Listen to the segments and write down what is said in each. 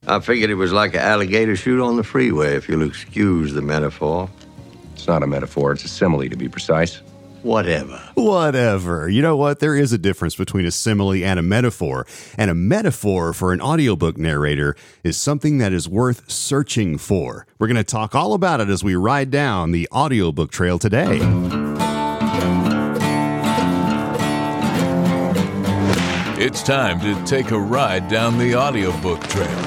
I figured it was like an alligator shoot on the freeway, if you'll excuse the metaphor. It's not a metaphor, it's a simile, to be precise. Whatever. You know what? There is a difference between a simile and a metaphor. And a metaphor for an audiobook narrator is something that is worth searching for. We're going to talk all about it as we ride down the audiobook trail today. It's time to take a ride down the audiobook trail.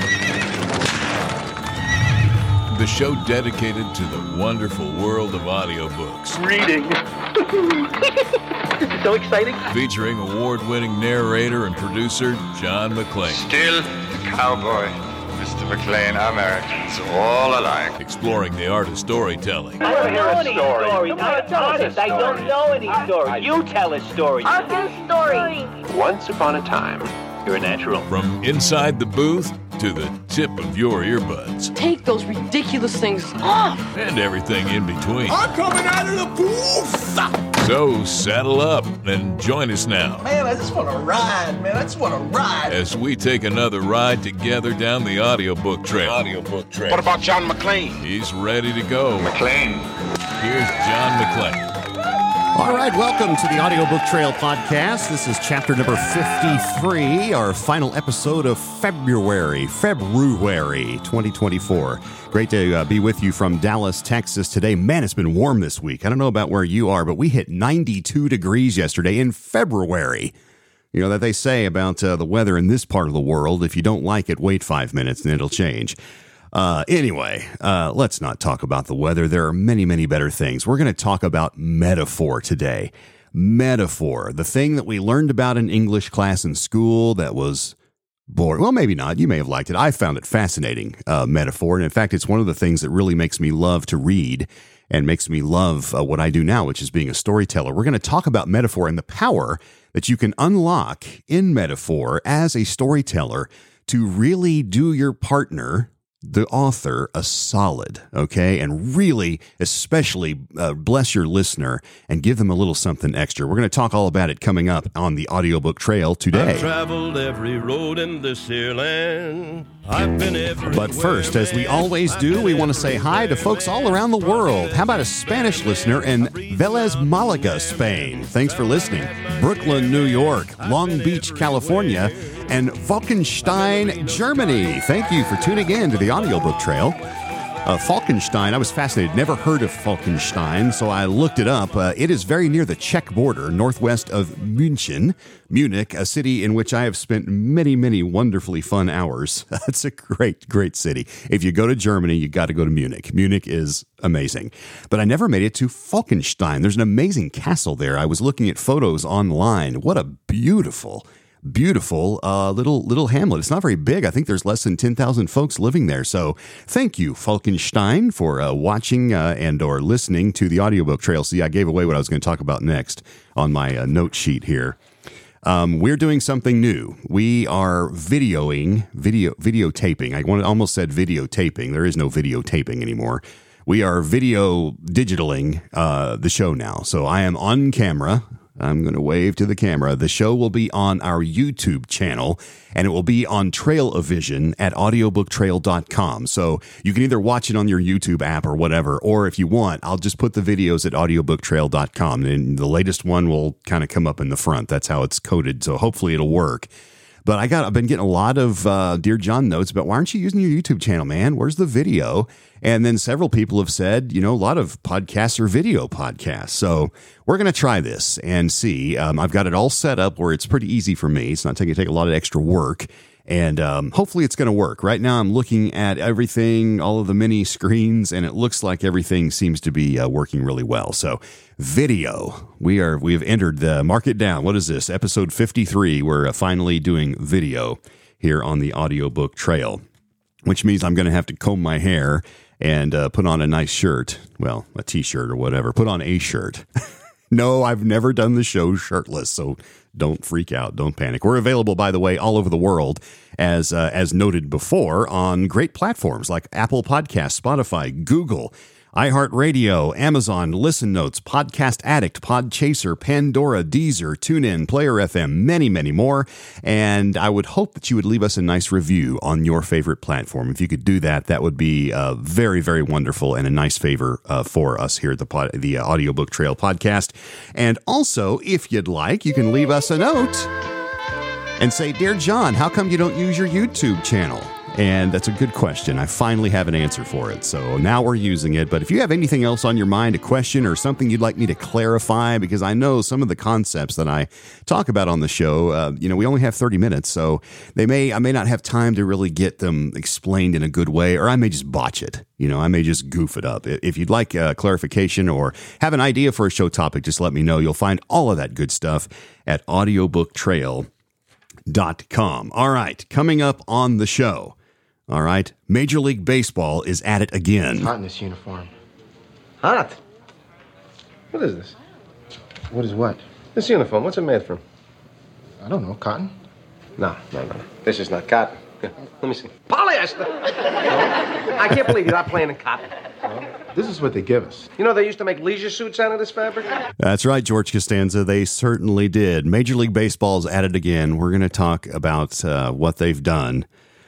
The show dedicated to the wonderful world of audiobooks. Reading. This is so exciting. Featuring award-winning narrator and producer John McClane. Still the cowboy, Mr. McClane, Americans, all alike. Exploring the art of storytelling. I don't know any story. I'm an artist. I don't know any story. You tell a story. I'll do a story. Once upon a time, you're a natural. From inside the booth to the tip of your earbuds. Take those ridiculous things off. And everything in between. I'm coming out of the booth! So saddle up and join us now. Man, I just want to ride, man. I just want to ride. As we take another ride together down the audiobook trail. What about John McClane? He's ready to go. McClane. Here's John McClane. All right, welcome to the Audiobook Trail podcast. This is chapter number 53, our final episode of February 2024. Great to be with you from Dallas, Texas today. Man, it's been warm this week. I don't know about where you are, but we hit 92 degrees yesterday in February. You know that they say about the weather in this part of the world, if you don't like it, wait 5 minutes and it'll change. Anyway, let's not talk about the weather. There are many, many better things. We're going to talk about metaphor today. Metaphor, the thing that we learned about in English class in school that was boring. Well, maybe not. You may have liked it. I found it fascinating, metaphor. And in fact, it's one of the things that really makes me love to read and makes me love what I do now, which is being a storyteller. We're going to talk about metaphor and the power that you can unlock in metaphor as a storyteller to really do your partner, the author, a solid, okay? And really, especially bless your listener and give them a little something extra. We're going to talk all about it coming up on the Audiobook Trail today. I've traveled every road in this here land. I've been everywhere. But first, as we always do, we want to say hi to folks all around the world. How about a Spanish listener in Vélez, Malaga, Spain? Thanks for listening. Brooklyn, New York, Long Beach, California, and Falkenstein, Germany. Thank you for tuning in to the Audiobook Trail. Falkenstein, I was fascinated, never heard of Falkenstein, so I looked it up. It is very near the Czech border, northwest of Munich, a city in which I have spent many, many wonderfully fun hours. It's a great, great city. If you go to Germany, you got to go to Munich. Munich is amazing. But I never made it to Falkenstein. There's an amazing castle there. I was looking at photos online. What a beautiful little hamlet. It's not very big. I think there's less than 10,000 folks living there. So thank you, Falkenstein, for watching and or listening to the Audiobook Trail. See, I gave away what I was going to talk about next on my note sheet here. We're doing something new. We are videotaping. I almost said videotaping. There is no videotaping anymore. We are digitaling the show now. So I am on camera. I'm going to wave to the camera. The show will be on our YouTube channel, and it will be on Trail-O-Vision at audiobooktrail.com. So you can either watch it on your YouTube app or whatever, or if you want, I'll just put the videos at audiobooktrail.com, and the latest one will kind of come up in the front. That's how it's coded, so hopefully it'll work. But I've been getting a lot of Dear John notes about, why aren't you using your YouTube channel, man? Where's the video? And then several people have said, a lot of podcasts are video podcasts. So we're going to try this and see. I've got it all set up where it's pretty easy for me. It's not going to take a lot of extra work. And hopefully it's going to work. Right now I'm looking at everything, all of the mini screens, and it looks like everything seems to be working really well. So video, we have entered the mark it down. What is this? Episode 53. We're finally doing video here on the Audiobook Trail, which means I'm going to have to comb my hair and put on a nice shirt. Well, a t-shirt or whatever. Put on a shirt. No, I've never done the show shirtless, so don't freak out. Don't panic. We're available, by the way, all over the world, as noted before, on great platforms like Apple Podcasts, Spotify, Google, iHeartRadio, Amazon, Listen Notes, Podcast Addict, Podchaser, Pandora, Deezer, TuneIn, Player FM, many, many more. And I would hope that you would leave us a nice review on your favorite platform. If you could do that, that would be very, very wonderful and a nice favor for us here at the Audiobook Trail podcast. And also, if you'd like, you can leave us a note and say, Dear John, how come you don't use your YouTube channel? And that's a good question. I finally have an answer for it. So now we're using it. But if you have anything else on your mind, a question or something you'd like me to clarify, because I know some of the concepts that I talk about on the show, we only have 30 minutes. So I may not have time to really get them explained in a good way, or I may just botch it. I may just goof it up. If you'd like clarification or have an idea for a show topic, just let me know. You'll find all of that good stuff at audiobooktrail.com. All right, coming up on the show. All right, Major League Baseball is at it again. It's hot in this uniform. Hot? What is this? What is what? This uniform, what's it made from? I don't know, cotton? No. This is not cotton. Here, let me see. Polyester! I can't believe you're not playing in cotton. This is what they give us. They used to make leisure suits out of this fabric? That's right, George Costanza. They certainly did. Major League Baseball's at it again. We're going to talk about what they've done.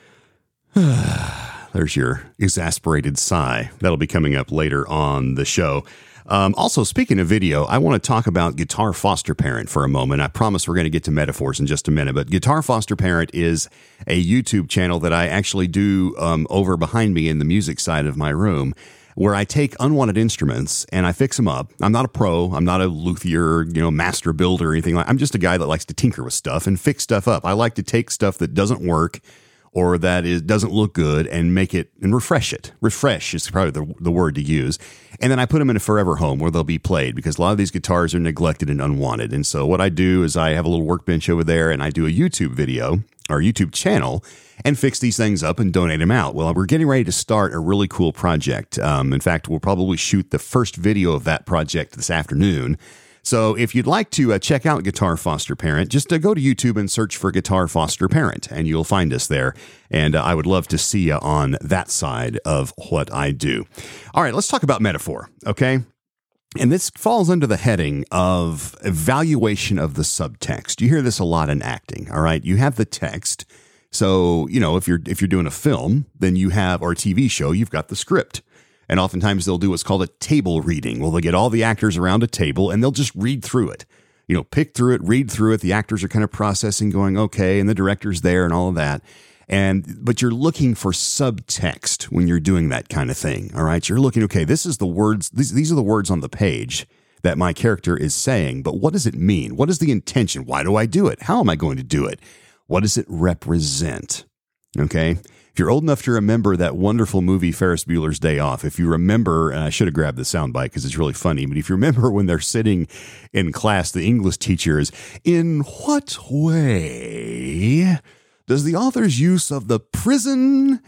There's your exasperated sigh. That'll be coming up later on the show. Also, speaking of video, I want to talk about Guitar Foster Parent for a moment. I promise we're going to get to metaphors in just a minute, but Guitar Foster Parent is a YouTube channel that I actually do over behind me in the music side of my room, where I take unwanted instruments and I fix them up. I'm not a pro. I'm not a luthier, master builder or anything like that. I'm just a guy that likes to tinker with stuff and fix stuff up. I like to take stuff that doesn't work or that doesn't look good and make it and refresh it. Refresh is probably the word to use. And then I put them in a forever home where they'll be played, because a lot of these guitars are neglected and unwanted. And so what I do is I have a little workbench over there and I do a YouTube video or YouTube channel and fix these things up and donate them out. Well, we're getting ready to start a really cool project. In fact, we'll probably shoot the first video of that project this afternoon. So if you'd like to check out Guitar Foster Parent, just go to YouTube and search for Guitar Foster Parent, and you'll find us there. And I would love to see you on that side of what I do. All right, let's talk about metaphor, okay? And this falls under the heading of evaluation of the subtext. You hear this a lot in acting, all right? You have the text. So, if you're doing a film, then you have, or a TV show, you've got the script. And oftentimes they'll do what's called a table reading. Well, they'll get all the actors around a table and they'll just read through it. Pick through it, read through it. The actors are kind of processing, going, okay, and the director's there and all of that. But you're looking for subtext when you're doing that kind of thing. All right. You're looking, okay, this is the words. These are the words on the page that my character is saying. But what does it mean? What is the intention? Why do I do it? How am I going to do it? What does it represent? Okay. If you're old enough to remember that wonderful movie Ferris Bueller's Day Off, if you remember, and I should have grabbed the soundbite because it's really funny, but if you remember when they're sitting in class, the English teacher is, in what way does the author's use of the prison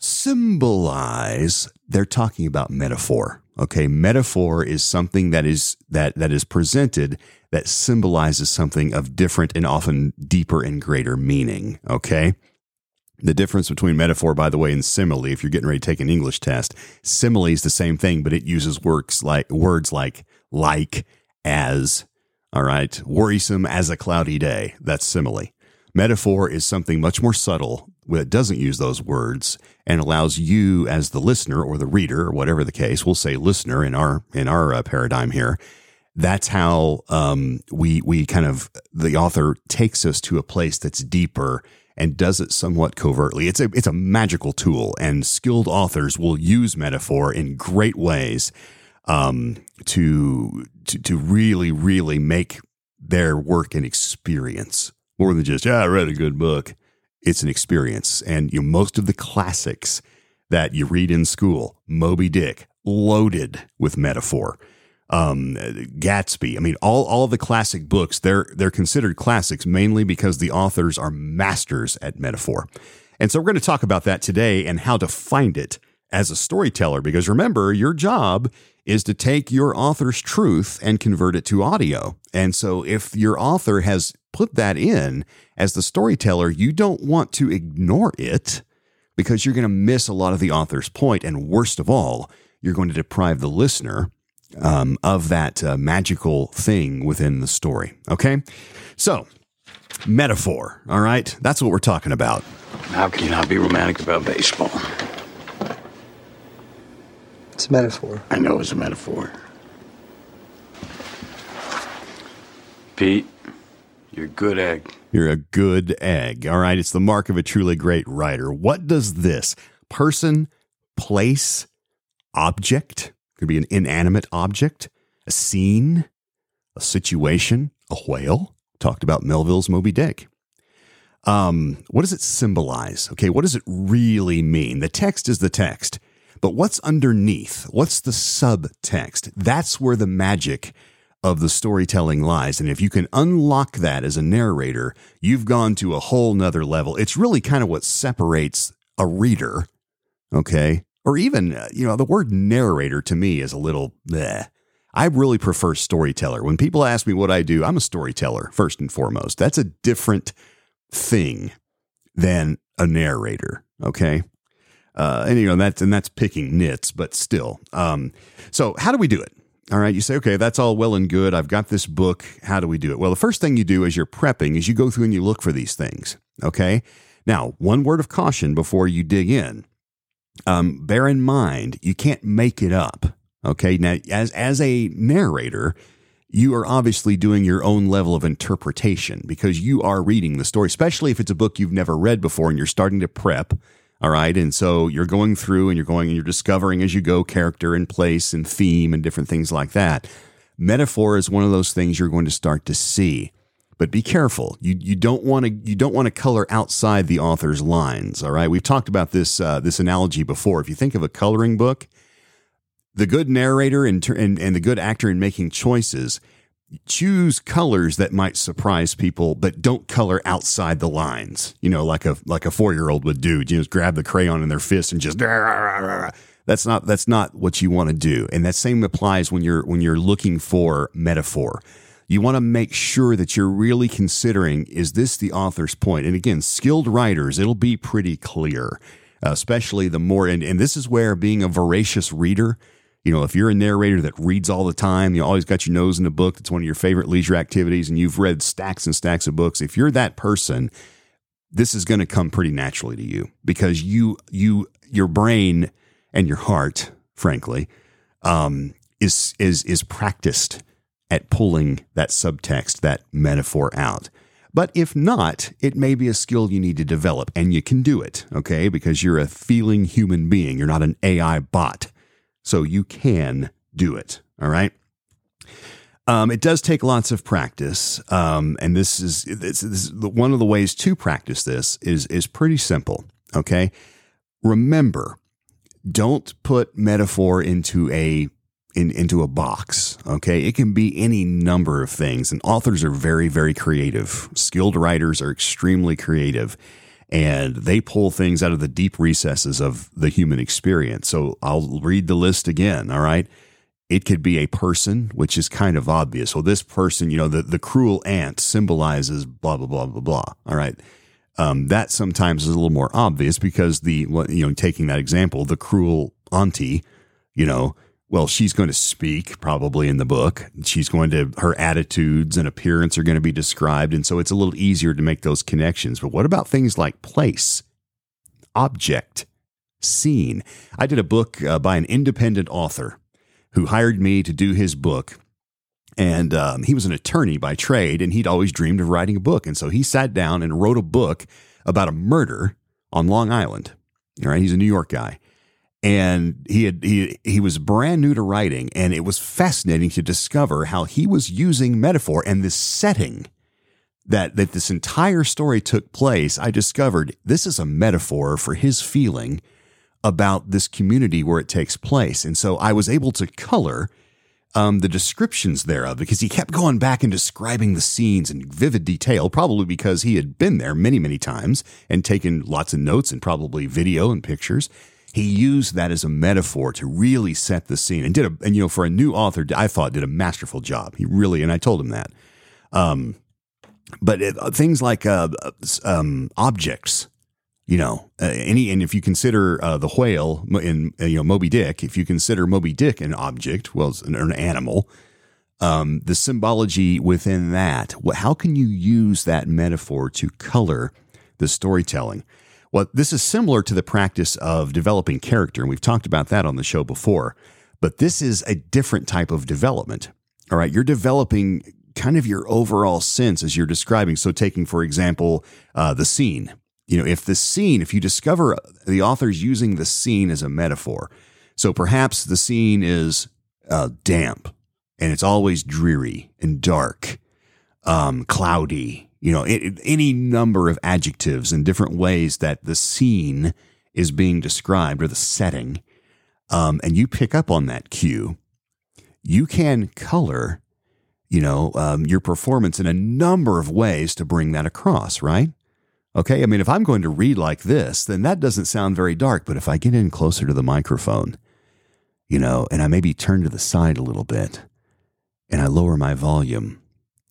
symbolize? They're talking about metaphor. Okay, metaphor is something that is presented that symbolizes something of different and often deeper and greater meaning. Okay. The difference between metaphor, by the way, and simile, if you're getting ready to take an English test, simile is the same thing, but it uses words like, as, all right, worrisome as a cloudy day. That's simile. Metaphor is something much more subtle that doesn't use those words and allows you as the listener or the reader, or whatever the case, we'll say listener in our paradigm here. That's how we kind of, the author takes us to a place that's deeper and does it somewhat covertly. It's a magical tool, and skilled authors will use metaphor in great ways to really, really make their work an experience more than just, I read a good book. It's an experience, and most of the classics that you read in school, Moby Dick, loaded with metaphor. Gatsby. I mean, all of the classic books, they're considered classics mainly because the authors are masters at metaphor. And so we're going to talk about that today and how to find it as a storyteller, because remember, your job is to take your author's truth and convert it to audio. And so if your author has put that in as the storyteller, you don't want to ignore it because you're going to miss a lot of the author's point. And worst of all, you're going to deprive the listener of that magical thing within the story. Okay? So, metaphor, all right? That's what we're talking about. How can you not be romantic about baseball? It's a metaphor. I know it's a metaphor. Pete, you're a good egg. You're a good egg. All right. It's the mark of a truly great writer. What does this person, place, object, could be an inanimate object, a scene, a situation, a whale? Talked about Melville's Moby Dick. What does it symbolize? Okay. What does it really mean? The text is the text, but what's underneath? What's the subtext? That's where the magic of the storytelling lies. And if you can unlock that as a narrator, you've gone to a whole nother level. It's really kind of what separates a reader, okay? Or even, the word narrator to me is a little bleh. I really prefer storyteller. When people ask me what I do, I'm a storyteller, first and foremost. That's a different thing than a narrator, okay? That's picking nits, but still. So how do we do it? All right, you say, okay, that's all well and good. I've got this book. How do we do it? Well, the first thing you do as you're prepping is you go through and you look for these things, okay? Now, one word of caution before you dig in. Bear in mind, you can't make it up, okay? Now, as a narrator, you are obviously doing your own level of interpretation because you are reading the story, especially if it's a book you've never read before and you're starting to prep. All right. And so you're going through and you're discovering as you go character and place and theme and different things like that. Metaphor is one of those things you're going to start to see, but be careful. You don't want to color outside the author's lines. All right. We've talked about this analogy before. If you think of a coloring book, the good narrator and the good actor in making choices choose colors that might surprise people, but don't color outside the lines, like a 4-year-old would do. Just grab the crayon in their fist and just, that's not what you want to do. And that same applies when you're looking for metaphor. You want to make sure that you're really considering, is this the author's point? And again, skilled writers, it'll be pretty clear, especially the more, and this is where being a voracious reader, if you're a narrator that reads all the time, you always got your nose in a book, it's one of your favorite leisure activities, and you've read stacks and stacks of books. If you're that person, this is going to come pretty naturally to you because your brain and your heart, frankly, is practiced at pulling that subtext, that metaphor out. But if not, it may be a skill you need to develop, and you can do it, okay? Because you're a feeling human being. You're not an AI bot. So you can do it, all right? It does take lots of practice, and this is one of the ways to practice this is pretty simple, okay? Remember, don't put metaphor into a box, okay? It can be any number of things, and authors are very, very creative. Skilled writers are extremely creative. And they pull things out of the deep recesses of the human experience. So I'll read the list again, all right? It could be a person, which is kind of obvious. Well, this person, the cruel ant symbolizes blah, blah, blah, blah, blah, all right? That sometimes is a little more obvious because taking that example, the cruel auntie, well, she's going to speak probably in the book. Her attitudes and appearance are going to be described. And so it's a little easier to make those connections. But what about things like place, object, scene? I did a book by an independent author who hired me to do his book. And he was an attorney by trade, and he'd always dreamed of writing a book. And so he sat down and wrote a book about a murder on Long Island. All right, he's a New York guy. And he was brand new to writing, and it was fascinating to discover how he was using metaphor and this setting that this entire story took place. I discovered this is a metaphor for his feeling about this community where it takes place. And so I was able to color the descriptions thereof because he kept going back and describing the scenes in vivid detail, probably because he had been there many, many times and taken lots of notes and probably video and pictures. He used that as a metaphor to really set the scene and for a new author, I thought did a masterful job. He really, and I told him that. But things like objects, and if you consider the whale in Moby Dick, if you consider Moby Dick an object, well, it's an animal, the symbology within that, how can you use that metaphor to color the storytelling? Well, this is similar to the practice of developing character, and we've talked about that on the show before, but this is a different type of development. All right, you're developing kind of your overall sense as you're describing. So taking, for example, the scene. If you discover the author's using the scene as a metaphor, so perhaps the scene is damp, and it's always dreary and dark, cloudy, any number of adjectives and different ways that the scene is being described or the setting, and you pick up on that cue, you can color, your performance in a number of ways to bring that across, right? Okay, I mean, if I'm going to read like this, then that doesn't sound very dark, but if I get in closer to the microphone, and I maybe turn to the side a little bit, and I lower my volume,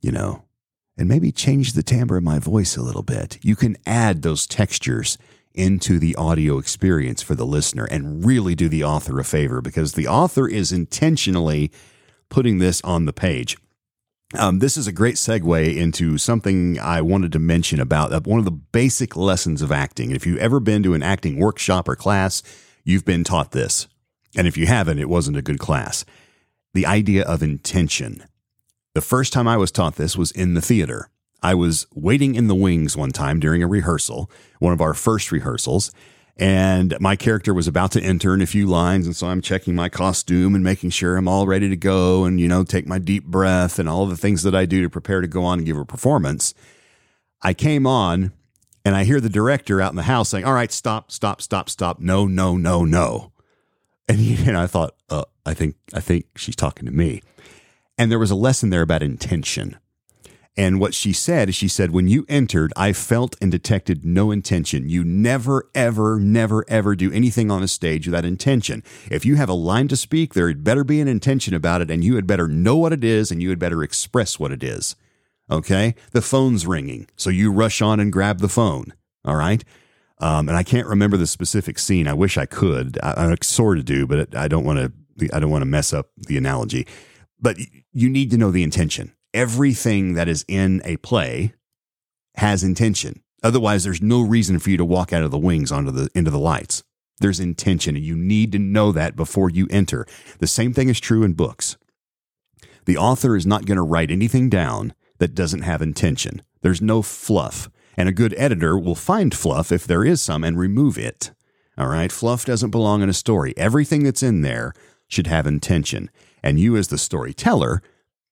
and maybe change the timbre of my voice a little bit, you can add those textures into the audio experience for the listener and really do the author a favor, because the author is intentionally putting this on the page. This is a great segue into something I wanted to mention about one of the basic lessons of acting. If you've ever been to an acting workshop or class, you've been taught this. And if you haven't, it wasn't a good class. The idea of intention. The first time I was taught this was in the theater. I was waiting in the wings one time during a rehearsal, one of our first rehearsals, and my character was about to enter in a few lines, and so I'm checking my costume and making sure I'm all ready to go and, take my deep breath and all of the things that I do to prepare to go on and give a performance. I came on, and I hear the director out in the house saying, "All right, stop, no, no, no, no." And I thought, I think she's talking to me. And there was a lesson there about intention. And what she said is, when you entered, I felt and detected no intention. You never, ever, never, ever do anything on a stage without intention. If you have a line to speak, there had better be an intention about it, and you had better know what it is, and you had better express what it is. Okay? The phone's ringing, so you rush on and grab the phone. All right? And I can't remember the specific scene. I wish I could. I sort of do, but I don't want to mess up the analogy. But you need to know the intention. Everything that is in a play has intention. Otherwise, there's no reason for you to walk out of the wings into the lights. There's intention, and you need to know that before you enter. The same thing is true in books. The author is not going to write anything down that doesn't have intention. There's no fluff. And a good editor will find fluff if there is some and remove it. All right? Fluff doesn't belong in a story. Everything that's in there should have intention. And you as the storyteller,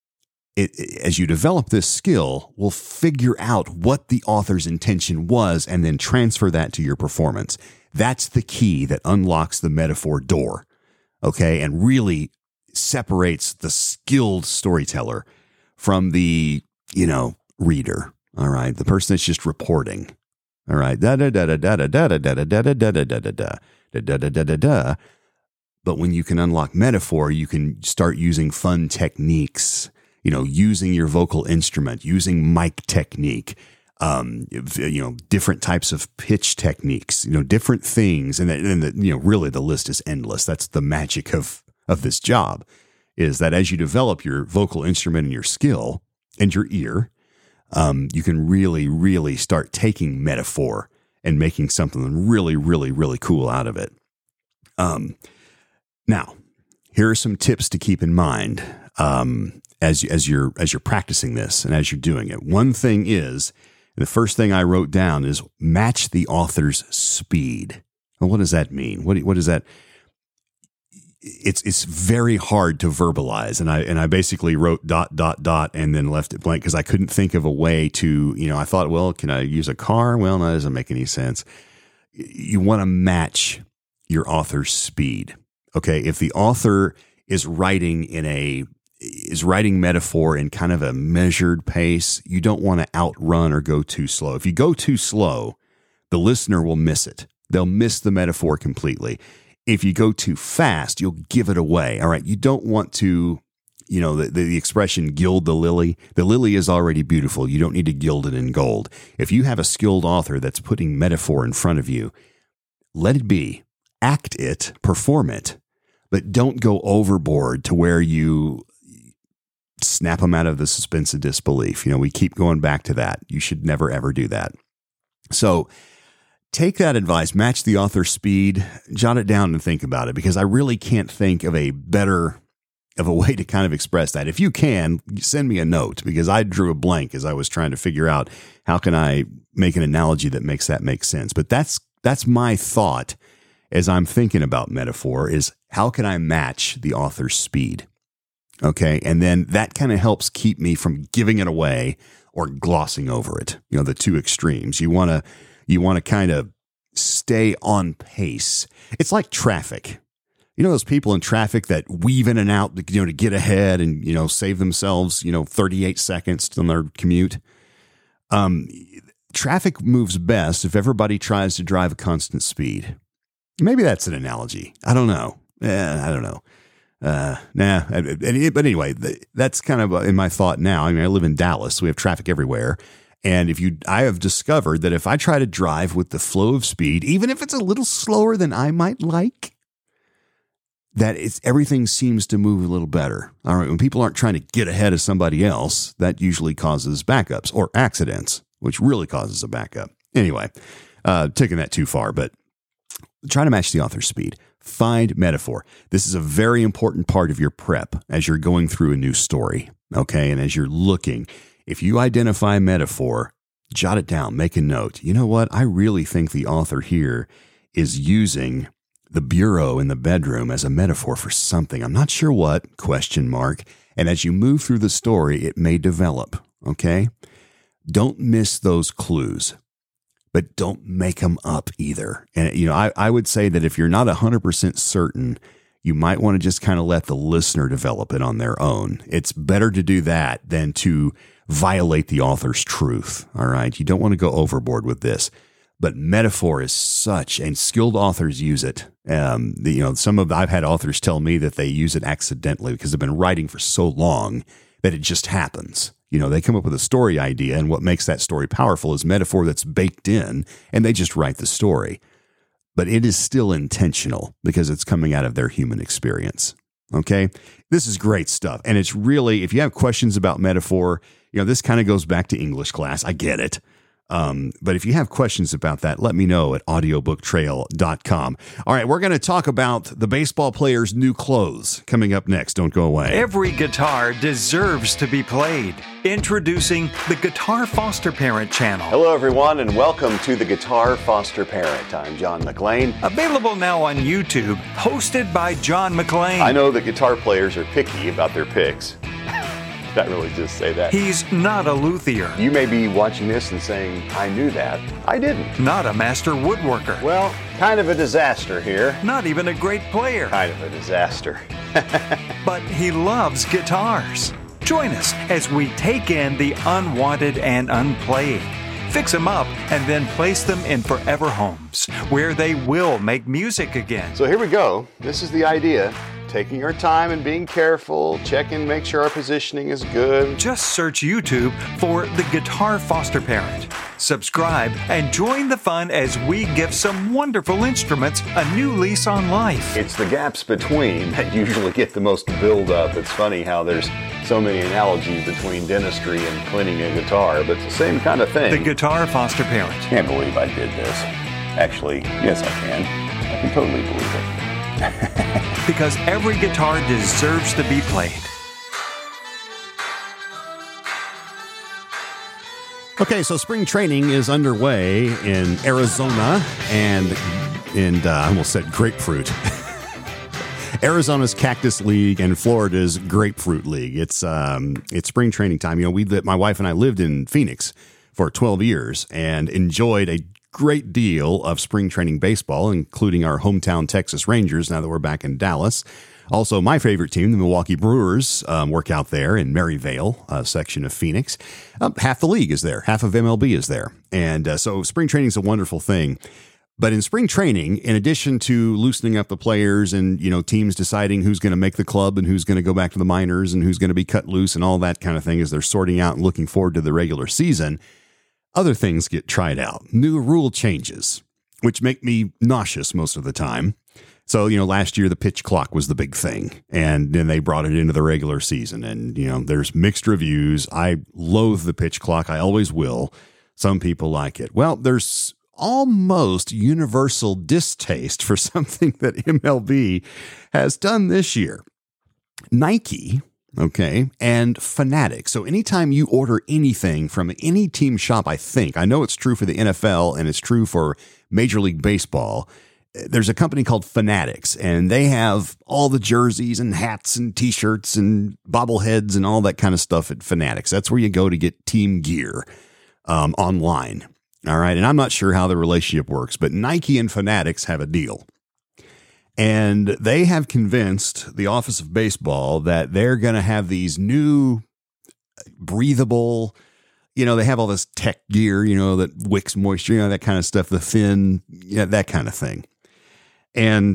as you develop this skill, will figure out what the author's intention was and then transfer that to your performance. That's the key that unlocks the metaphor door, okay, and really separates the skilled storyteller from the, reader, all right, the person that's just reporting, all right, da-da-da-da-da-da-da-da-da-da-da-da-da-da-da-da-da. But when you can unlock metaphor, you can start using fun techniques, using your vocal instrument, using mic technique, different types of pitch techniques, different things. And really the list is endless. That's the magic of this job, is that as you develop your vocal instrument and your skill and your ear, you can really, really start taking metaphor and making something really, really, really cool out of it. Now, here are some tips to keep in mind as you're practicing this and as you're doing it. One thing is, the first thing I wrote down is match the author's speed. Well, what does that mean? What is that? It's very hard to verbalize, and I basically wrote ... and then left it blank because I couldn't think of a way to, I thought, well, can I use a car? Well, that doesn't make any sense. You want to match your author's speed. Okay, if the author is writing metaphor in kind of a measured pace, you don't want to outrun or go too slow. If you go too slow, the listener will miss it. They'll miss the metaphor completely. If you go too fast, you'll give it away. All right, you don't want to the expression gild the lily. The lily is already beautiful. You don't need to gild it in gold. If you have a skilled author that's putting metaphor in front of you, let it be. Act it, perform it, but don't go overboard to where you snap them out of the suspense of disbelief. We keep going back to that. You should never, ever do that. So take that advice, match the author's speed, jot it down and think about it, because I really can't think of a way to kind of express that. If you can, send me a note, because I drew a blank as I was trying to figure out how can I make an analogy that makes that make sense. But that's my thought as I'm thinking about metaphor, is how can I match the author's speed? Okay. And then that kind of helps keep me from giving it away or glossing over it. The two extremes. You want to kind of stay on pace. It's like traffic. Those people in traffic that weave in and out, to get ahead and, save themselves, 38 seconds on their commute. Traffic moves best if everybody tries to drive a constant speed. Maybe that's an analogy. I don't know. I don't know. But anyway, that's kind of in my thought now. I live in Dallas, so we have traffic everywhere. And I have discovered that if I try to drive with the flow of speed, even if it's a little slower than I might like, that everything seems to move a little better. All right. When people aren't trying to get ahead of somebody else, that usually causes backups or accidents, which really causes a backup. Anyway, taking that too far, but try to match the author's speed. Find metaphor. This is a very important part of your prep as you're going through a new story. Okay. And as you're looking, if you identify metaphor, jot it down, make a note. You know what? I really think the author here is using the bureau in the bedroom as a metaphor for something. I'm not sure what, ? And as you move through the story, it may develop. Okay. Don't miss those clues, but don't make them up either. And, I would say that if you're not 100% certain, you might want to just kind of let the listener develop it on their own. It's better to do that than to violate the author's truth. All right. You don't want to go overboard with this, but metaphor is such, and skilled authors use it. I've had authors tell me that they use it accidentally because they've been writing for so long that it just happens. They come up with a story idea, and what makes that story powerful is metaphor that's baked in, and they just write the story. But it is still intentional because it's coming out of their human experience. Okay? This is great stuff. And it's really, if you have questions about metaphor, this kind of goes back to English class. I get it. But if you have questions about that, let me know at audiobooktrail.com. All right, we're going to talk about the baseball player's new clothes coming up next. Don't go away. Every guitar deserves to be played. Introducing the Guitar Foster Parent channel. Hello, everyone, and welcome to the Guitar Foster Parent. I'm John McLean. Available now on YouTube, hosted by John McLean. I know that guitar players are picky about their picks. Did I really just say that? He's not a luthier. You may be watching this and saying, I knew that. I didn't. Not a master woodworker. Well, kind of a disaster here. Not even a great player. Kind of a disaster. But he loves guitars. Join us as we take in the unwanted and unplayed, fix them up, and then place them in forever homes where they will make music again. So here we go. This is the idea. Taking our time and being careful, checking, make sure our positioning is good. Just search YouTube for the Guitar Foster Parent. Subscribe and join the fun as we give some wonderful instruments a new lease on life. It's the gaps between that usually get the most build-up. It's funny how there's so many analogies between dentistry and cleaning a guitar, but it's the same kind of thing. The Guitar Foster Parent. Can't believe I did this. Actually, yes, I can. I can totally believe it. Because every guitar deserves to be played. Okay, so spring training is underway in Arizona and I almost said grapefruit. Arizona's Cactus League and Florida's Grapefruit League. It's spring training time. My wife and I lived in Phoenix for 12 years and enjoyed a great deal of spring training baseball, including our hometown Texas Rangers, now that we're back in Dallas. Also, my favorite team, the Milwaukee Brewers, work out there in Maryvale, section of Phoenix. Half the league is there. Half of MLB is there. And so spring training is a wonderful thing. But in spring training, in addition to loosening up the players and, teams deciding who's going to make the club and who's going to go back to the minors and who's going to be cut loose and all that kind of thing as they're sorting out and looking forward to the regular season, other things get tried out. New rule changes, which make me nauseous most of the time. So, last year the pitch clock was the big thing, and then they brought it into the regular season. And, there's mixed reviews. I loathe the pitch clock. I always will. Some people like it. Well, there's almost universal distaste for something that MLB has done this year. Nike, and Fanatics. So anytime you order anything from any team shop, I know it's true for the NFL and it's true for Major League Baseball. There's a company called Fanatics, and they have all the jerseys and hats and T-shirts and bobbleheads and all that kind of stuff at Fanatics. That's where you go to get team gear online. All right. And I'm not sure how the relationship works, but Nike and Fanatics have a deal. And they have convinced the Office of Baseball that they're going to have these new breathable, they have all this tech gear, that wicks moisture, that kind of stuff, the thin, that kind of thing. And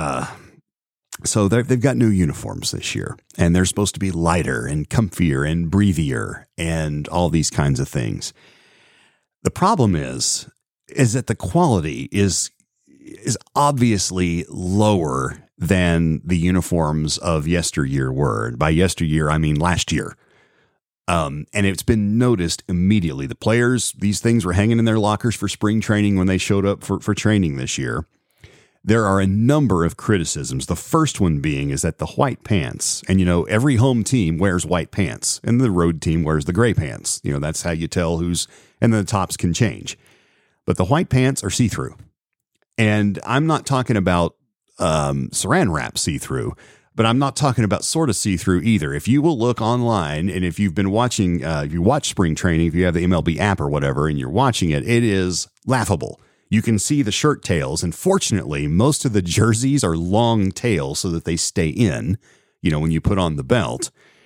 so they've got new uniforms this year, and they're supposed to be lighter and comfier and breathier and all these kinds of things. The problem is that the quality is obviously lower than the uniforms of yesteryear were. By yesteryear, I mean last year. And it's been noticed immediately. The players, these things were hanging in their lockers for spring training when they showed up for training this year. There are a number of criticisms. The first one being is that the white pants, and every home team wears white pants, and the road team wears the gray pants. That's how you tell who's, and then the tops can change. But the white pants are see-through. And I'm not talking about saran wrap see-through, but I'm not talking about sort of see-through either. If you will look online, and if you've been watching, if you watch spring training, if you have the MLB app or whatever, and you're watching it, it is laughable. You can see the shirt tails, and fortunately, most of the jerseys are long tails so that they stay in, when you put on the belt.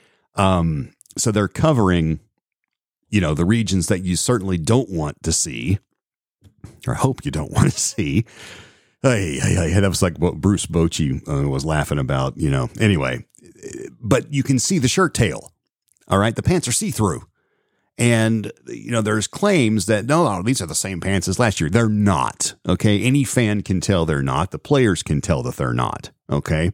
So they're covering, the regions that you certainly don't want to see, or hope you don't want to see. Hey, that was like what Bruce Bochy was laughing about, Anyway, but you can see the shirt tail. All right, the pants are see-through. And, there's claims that, no, these are the same pants as last year. They're not, okay? Any fan can tell they're not. The players can tell that they're not, okay?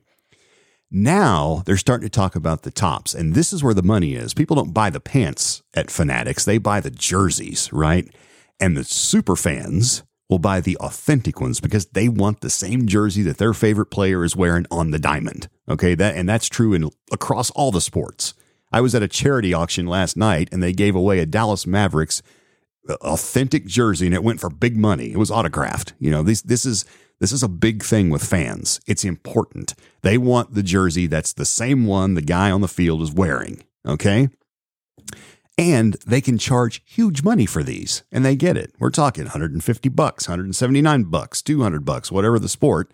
Now they're starting to talk about the tops, and this is where the money is. People don't buy the pants at Fanatics. They buy the jerseys, right? And the super fans will buy the authentic ones because they want the same jersey that their favorite player is wearing on the diamond, okay? That's true across all the sports. I was at a charity auction last night, and they gave away a Dallas Mavericks authentic jersey, and it went for big money. It was autographed. This is a big thing with fans. It's important. They want the jersey that's the same one the guy on the field is wearing, okay? And they can charge huge money for these, and they get it. We're talking $150, $179, $200, whatever the sport,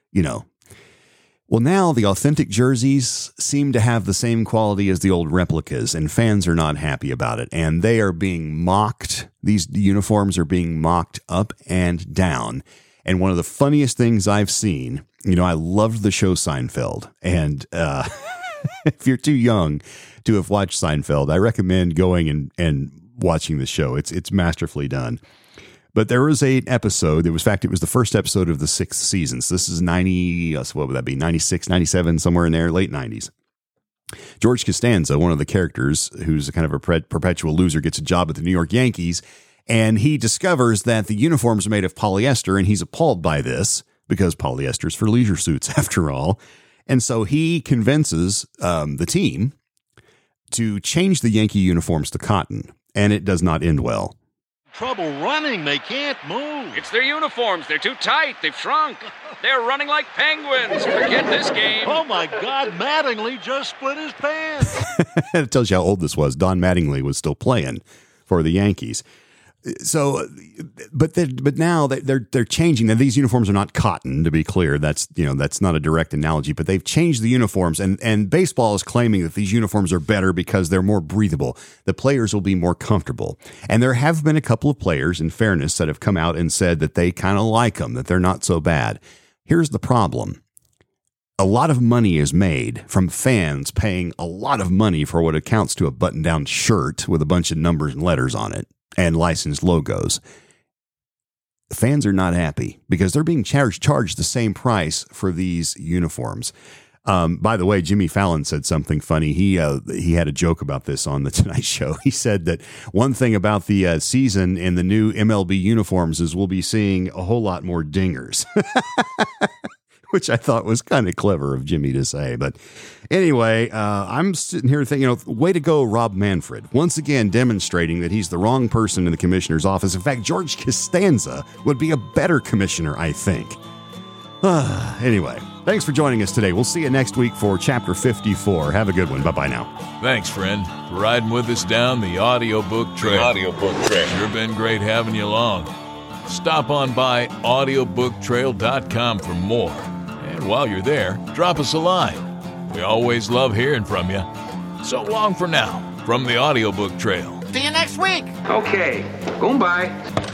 Well, now the authentic jerseys seem to have the same quality as the old replicas, and fans are not happy about it. And they are being mocked. These uniforms are being mocked up and down. And one of the funniest things I've seen, I loved the show Seinfeld. And if you're too young to have watched Seinfeld, I recommend going and watching the show. It's masterfully done. But there was an episode, it was the first episode of the 6th season. So this is 96, 97, somewhere in there, late 90s. George Costanza, one of the characters who's kind of a perpetual loser, gets a job at the New York Yankees, and he discovers that the uniforms are made of polyester, and he's appalled by this because polyester is for leisure suits, after all. And so he convinces the team to change the Yankee uniforms to cotton, and it does not end well. Trouble running. They can't move. It's their uniforms. They're too tight. They've shrunk. They're running like penguins. Forget this game. Oh, my God. Mattingly just split his pants. It tells you how old this was. Don Mattingly was still playing for the Yankees. But now they're changing. Now these uniforms are not cotton, to be clear. That's not a direct analogy, but they've changed the uniforms, and baseball is claiming that these uniforms are better because they're more breathable. The players will be more comfortable. And there have been a couple of players, in fairness, that have come out and said that they kind of like them, that they're not so bad. Here's the problem. A lot of money is made from fans paying a lot of money for what accounts to a button-down shirt with a bunch of numbers and letters on it and licensed logos. Fans are not happy because they're being charged the same price for these uniforms. By the way, Jimmy Fallon said something funny. He had a joke about this on the Tonight Show. He said that one thing about the season in the new MLB uniforms is we'll be seeing a whole lot more dingers. Which I thought was kind of clever of Jimmy to say. But anyway, I'm sitting here thinking, way to go, Rob Manfred. Once again, demonstrating that he's the wrong person in the commissioner's office. In fact, George Costanza would be a better commissioner, I think. Anyway, thanks for joining us today. We'll see you next week for Chapter 54. Have a good one. Bye-bye now. Thanks, friend, for riding with us down the audiobook trail. Sure been great having you along. Stop on by audiobooktrail.com for more. And while you're there, drop us a line. We always love hearing from you. So long for now from the Audiobook Trail. See you next week. Okay, going by.